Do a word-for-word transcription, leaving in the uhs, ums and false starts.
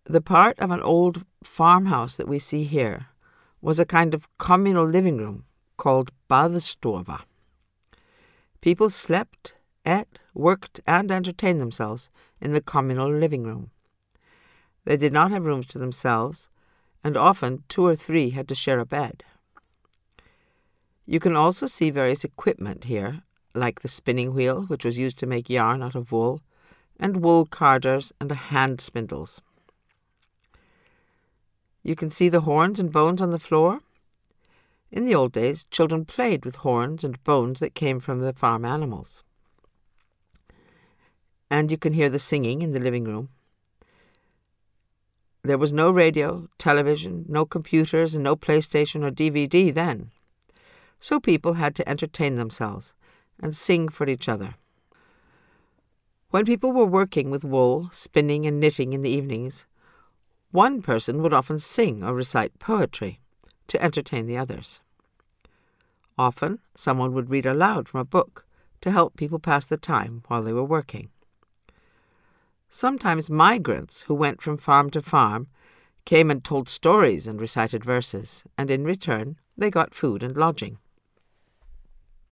The part of an old farmhouse that we see here was a kind of communal living room called baðstofa. People slept, ate, worked, and entertained themselves in the communal living room. They did not have rooms to themselves, and often two or three had to share a bed. You can also see various equipment here, like the spinning wheel, which was used to make yarn out of wool, and wool carders and hand spindles. You can see the horns and bones on the floor. In the old days, children played with horns and bones that came from the farm animals. And you can hear the singing in the living room. There was no radio, television, no computers, and no PlayStation or D V D then. So people had to entertain themselves and sing for each other. When people were working with wool, spinning, and knitting in the evenings, one person would often sing or recite poetry to entertain the others. Often, someone would read aloud from a book to help people pass the time while they were working. Sometimes migrants who went from farm to farm came and told stories and recited verses, and in return they got food and lodging.